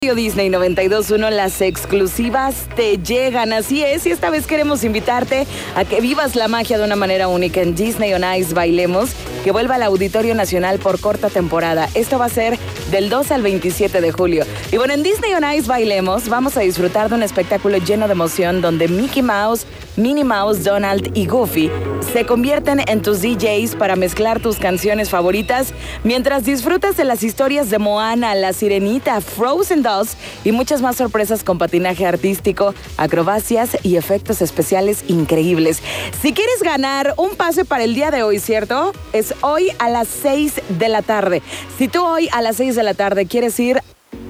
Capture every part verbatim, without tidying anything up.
Radio Disney noventa y dos punto uno, las exclusivas te llegan, así es, y esta vez queremos invitarte a que vivas la magia de una manera única en Disney on Ice Bailemos, que vuelva al Auditorio Nacional por corta temporada. Esto va a ser del dos al veintisiete de julio. Y bueno, en Disney on Ice Bailemos vamos a disfrutar de un espectáculo lleno de emoción donde Mickey Mouse, Minnie Mouse, Donald y Goofy se convierten en tus D Js para mezclar tus canciones favoritas mientras disfrutas de las historias de Moana, La Sirenita, Frozen dos y muchas más sorpresas con patinaje artístico, acrobacias y efectos especiales increíbles. Si quieres ganar un pase para el día de hoy, ¿cierto? Es hoy a las seis de la tarde. Si tú hoy a las seis de la tarde quieres ir...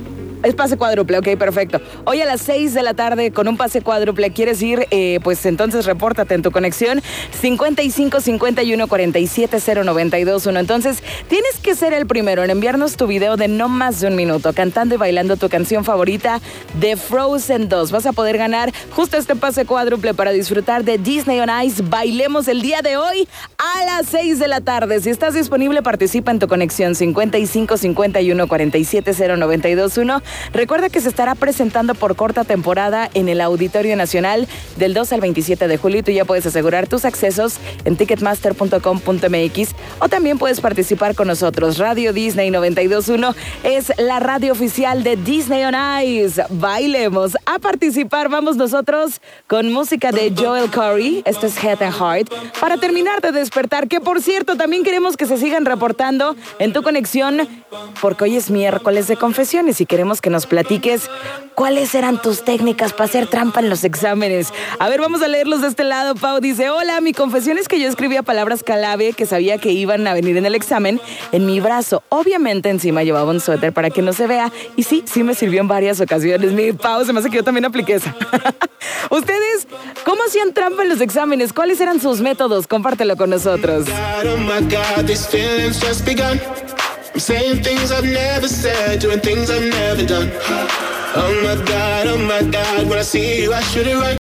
Es pase cuádruple, ok, perfecto. Hoy a las seis de la tarde con un pase cuádruple quieres ir, eh, pues entonces repórtate en tu conexión cincuenta y cinco cincuenta y uno cuarenta y siete cero noventa y dos uno. Entonces tienes que ser el primero en enviarnos tu video de no más de un minuto cantando y bailando tu canción favorita de Frozen dos. Vas a poder ganar justo este pase cuádruple para disfrutar de Disney on Ice Bailemos el día de hoy a las seis de la tarde. Si estás disponible, participa en tu conexión cincuenta y cinco cincuenta y uno cuarenta y siete cero noventa y dos uno. Recuerda que se estará presentando por corta temporada en el Auditorio Nacional del dos al veintisiete de julio y tú ya puedes asegurar tus accesos en ticketmaster punto com punto m x o también puedes participar con nosotros. Radio Disney noventa y dos punto uno es la radio oficial de Disney on Ice. Bailemos. A participar vamos nosotros con música de Joel Corey. Esto es Head and Heart para terminar de despertar, que por cierto también queremos que se sigan reportando en tu conexión porque hoy es miércoles de confesiones y queremos que nos platiques cuáles eran tus técnicas para hacer trampa en los exámenes. A ver, vamos a leerlos de este lado. Pau dice: hola, mi confesión es que yo escribía palabras clave que sabía que iban a venir en el examen en mi brazo. Obviamente encima llevaba un suéter para que no se vea y sí, sí me sirvió en varias ocasiones. Mi Pau, se me hace que yo también apliqué esa. ¿Ustedes cómo hacían trampa en los exámenes? ¿Cuáles eran sus métodos? Compártelo con nosotros. Oh my God, these feelings just begun. I'm saying things I've never said, doing things I've never done. Oh my God, oh my God, when I see you I should it right.